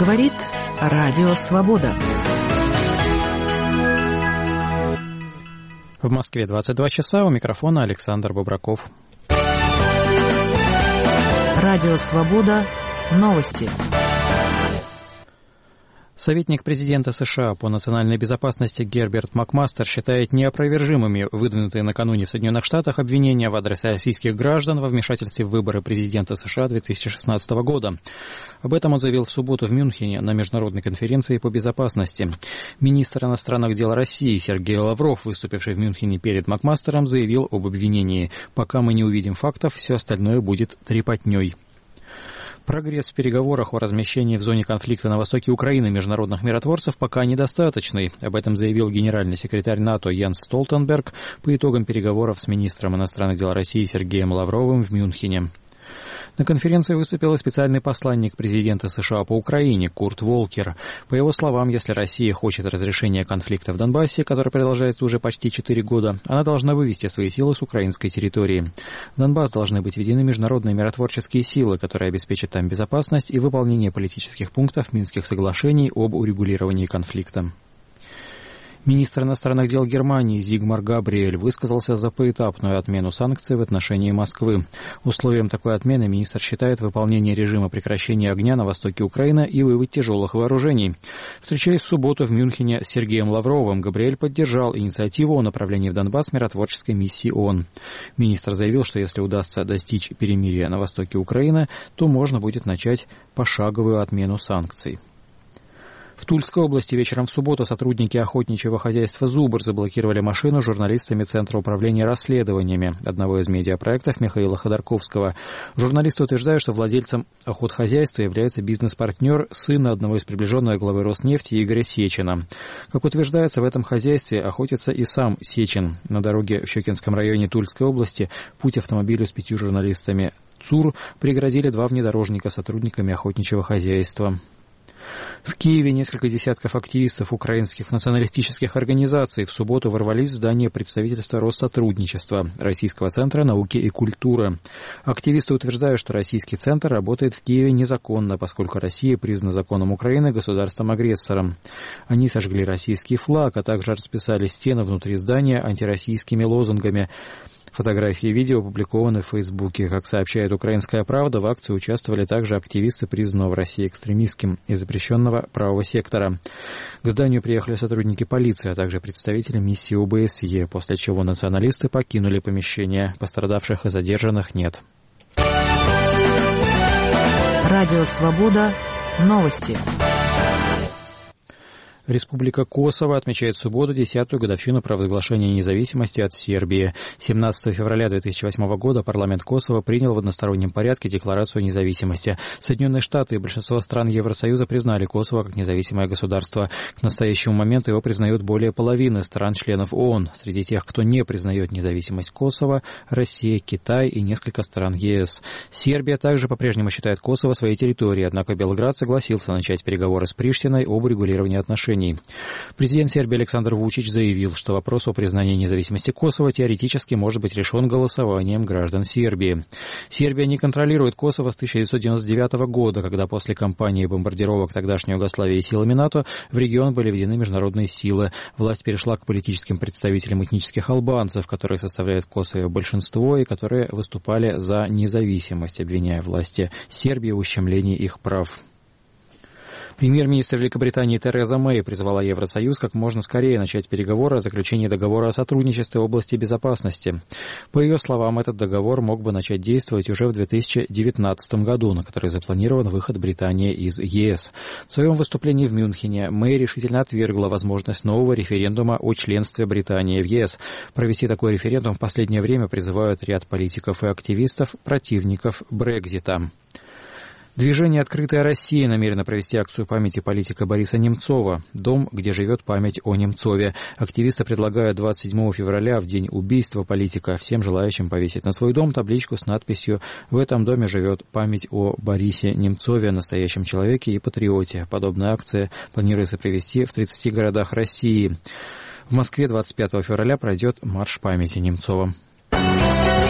Говорит Радио Свобода. В Москве 22 часа, у микрофона Александр Бобраков. Радио Свобода. Новости. Советник президента США по национальной безопасности Герберт Макмастер считает неопровержимыми выдвинутые накануне в Соединенных Штатах обвинения в адрес российских граждан во вмешательстве в выборы президента США 2016 года. Об этом он заявил в субботу в Мюнхене на международной конференции по безопасности. Министр иностранных дел России Сергей Лавров, выступивший в Мюнхене перед Макмастером, заявил об обвинении: «Пока мы не увидим фактов, все остальное будет трепотней». Прогресс в переговорах о размещении в зоне конфликта на востоке Украины международных миротворцев пока недостаточный. Об этом заявил генеральный секретарь НАТО Йенс Столтенберг по итогам переговоров с министром иностранных дел России Сергеем Лавровым в Мюнхене. На конференции выступил специальный посланник президента США по Украине Курт Волкер. По его словам, если Россия хочет разрешения конфликта в Донбассе, который продолжается уже почти 4 года, она должна вывести свои силы с украинской территории. В Донбасс должны быть введены международные миротворческие силы, которые обеспечат там безопасность и выполнение политических пунктов Минских соглашений об урегулировании конфликта. Министр иностранных дел Германии Зигмар Габриэль высказался за поэтапную отмену санкций в отношении Москвы. Условием такой отмены министр считает выполнение режима прекращения огня на востоке Украины и вывод тяжелых вооружений. Встречаясь в субботу в Мюнхене с Сергеем Лавровым, Габриэль поддержал инициативу о направлении в Донбасс миротворческой миссии ООН. Министр заявил, что если удастся достичь перемирия на востоке Украины, то можно будет начать пошаговую отмену санкций. В Тульской области вечером в субботу сотрудники охотничьего хозяйства «Зубр» заблокировали машину с журналистами Центра управления расследованиями одного из медиапроектов Михаила Ходорковского. Журналисты утверждают, что владельцем охотхозяйства является бизнес-партнер сына одного из приближенных главы Роснефти Игоря Сечина. Как утверждается, в этом хозяйстве охотится и сам Сечин. На дороге в Щекинском районе Тульской области путь автомобилю с 5 журналистами ЦУР преградили 2 внедорожника с сотрудниками охотничьего хозяйства. В Киеве несколько десятков активистов украинских националистических организаций в субботу ворвались в здание представительства Россотрудничества, Российского центра науки и культуры. Активисты утверждают, что российский центр работает в Киеве незаконно, поскольку Россия признана законом Украины государством-агрессором. Они сожгли российский флаг, а также расписали стены внутри здания антироссийскими лозунгами. Фотографии и видео опубликованы в Фейсбуке. Как сообщает «Украинская правда», в акции участвовали также активисты, признанного в России экстремистским и запрещенного правого сектора. К зданию приехали сотрудники полиции, а также представители миссии ОБСЕ, после чего националисты покинули помещение. Пострадавших и задержанных нет. Радио Свобода. Новости. Республика Косово отмечает в субботу 10-ю годовщину провозглашения независимости от Сербии. 17 февраля 2008 года парламент Косово принял в одностороннем порядке декларацию независимости. Соединенные Штаты и большинство стран Евросоюза признали Косово как независимое государство. К настоящему моменту его признают более половины стран-членов ООН. Среди тех, кто не признает независимость Косово, Россия, Китай и несколько стран ЕС. Сербия также по-прежнему считает Косово своей территорией, однако Белград согласился начать переговоры с Приштиной об урегулировании отношений. Президент Сербии Александр Вучич заявил, что вопрос о признании независимости Косово теоретически может быть решен голосованием граждан Сербии. Сербия не контролирует Косово с 1999 года, когда после кампании бомбардировок тогдашней Югославии силами НАТО в регион были введены международные силы. Власть перешла к политическим представителям этнических албанцев, которые составляют в Косово большинство и которые выступали за независимость, обвиняя власти Сербии в ущемлении их прав. Премьер-министр Великобритании Тереза Мэй призвала Евросоюз как можно скорее начать переговоры о заключении договора о сотрудничестве в области безопасности. По ее словам, этот договор мог бы начать действовать уже в 2019 году, на который запланирован выход Британии из ЕС. В своем выступлении в Мюнхене Мэй решительно отвергла возможность нового референдума о членстве Британии в ЕС. Провести такой референдум в последнее время призывают ряд политиков и активистов, противников Брексита. Движение «Открытая Россия» намерено провести акцию памяти политика Бориса Немцова «Дом, где живет память о Немцове». Активисты предлагают 27 февраля, в день убийства политика, всем желающим повесить на свой дом табличку с надписью «В этом доме живет память о Борисе Немцове, настоящем человеке и патриоте». Подобная акция планируется провести в 30 городах России. В Москве 25 февраля пройдет марш памяти Немцова.